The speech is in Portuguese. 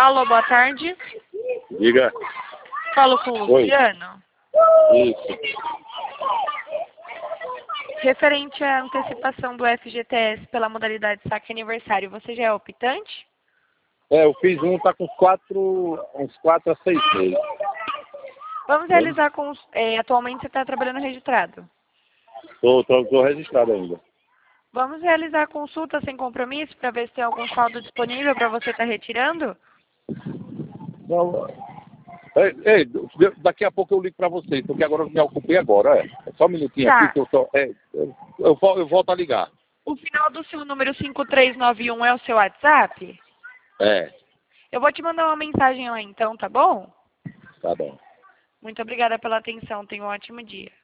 Alô, boa tarde. Diga. Falo com o Oi. Luciano. Isso. Referente à antecipação do FGTS pela modalidade saque aniversário, você já é optante? Eu fiz tá com uns 4 a 6 meses. Vamos realizar com... atualmente você está trabalhando registrado. Tô registrado ainda. Vamos realizar a consulta sem compromisso para ver se tem algum saldo disponível para você estar retirando? Não, ei, daqui a pouco eu ligo pra vocês, porque agora eu me ocupei agora, É só um minutinho Tá. aqui que eu tô... eu volto a ligar. O final do seu número 5391 é o seu WhatsApp? É, Eu vou te mandar uma mensagem lá então, tá bom? tá bom. Muito obrigada pela atenção. Tenha um ótimo dia.